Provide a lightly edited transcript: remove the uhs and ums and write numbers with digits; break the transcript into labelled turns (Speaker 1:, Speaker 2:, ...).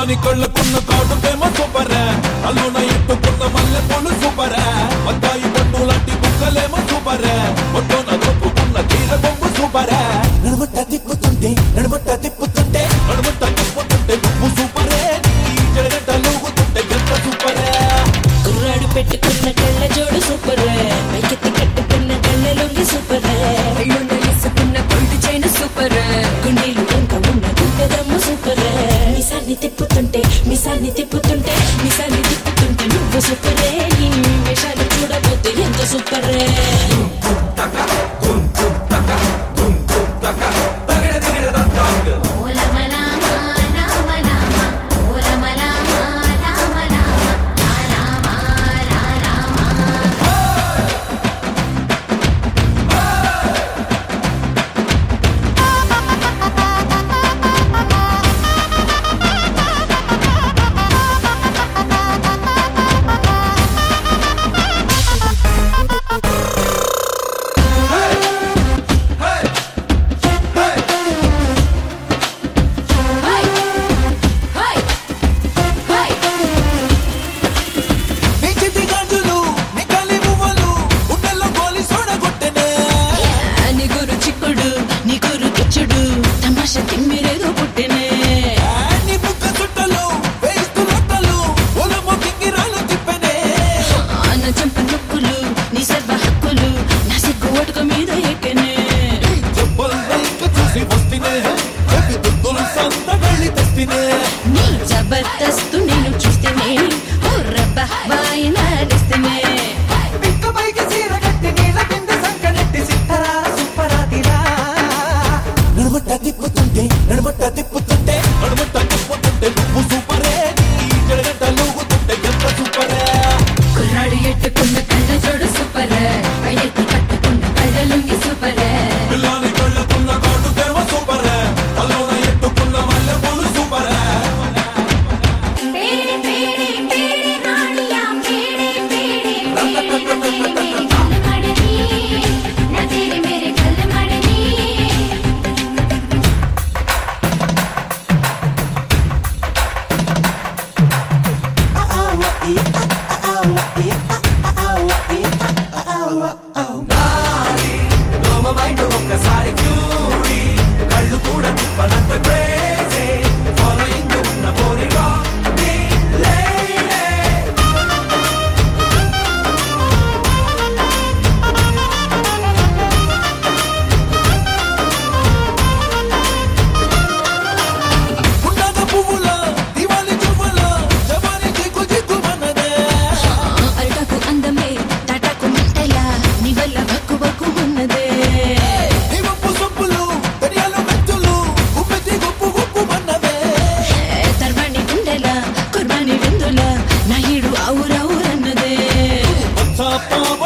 Speaker 1: కళ్ళకున్న కాటుకేమో సూపరే అల్లున ఎత్తుకున్న మల్లె పూలు సూపరే వద్దాయి పండు లాంటి బుక్కలేమో సూపరే ఒట్టోన దొప్పుకున్న తీర బొమ్ము సూపరే నడుమట్ట తిప్పుతుంటే నువ్వు సూపరే జడగట్ట లూగుతుంటే గంట సూపరే
Speaker 2: కుర్రాడు పెట్టుకున్న కళ్ళ జోడు సూపరే పైకెత్తి కట్టుకున్న కళ్ళ లొంగి సూపరే అల్లున్న ఇసుకున్న కొల్టి చైన్ సూపరే గుండీలు వెంక ఉన్న గుంటెదమ్ము సూపరే మిసాన్ని తిప్పుతుంటే నువ్వు సూపరే నీ వేషాలు చూడబోతే ఎంత సూపరే నీ జబర్దస్తు నేను చూస్తేనే ఓ రబ్బా వాయినా డిస్తేనే
Speaker 1: నడుమట్ట తిప్పుతుంటే నువ్వు సూపరే జడగట్ట లూగుతుంటే గంట సూపరే
Speaker 2: కుర్రాడు ఎట్టుకున్న కళ్ళ జోడు సూపరే పైకి కట్టుకున్న కళ్ళ లొంగి సూపరే
Speaker 1: పిల్లాని కళ్ళకున్న కాటుకేమో సూపరే అల్లున ఎత్తుకున్న మల్లె పూలు సూపరే ఒక్కసారి క్యూరీ కళ్ళు కూడా తిప్పనంత క్రేజీ ఫాలోయింగ్ ఉన్న బోరిగా ఉండగా పువ్వుల దివాలి చువ్వల జవాని జిగ్గు జిగ్గు మనదే
Speaker 2: అల్టకు అందమే టాటాకు మిట్టయా నీ వల్ల బక్కు బక్కు ఉన్నదే తర్వాణి గుండెల కుర్బాని విందుల నా ఈడు ఆవురావురన్నదే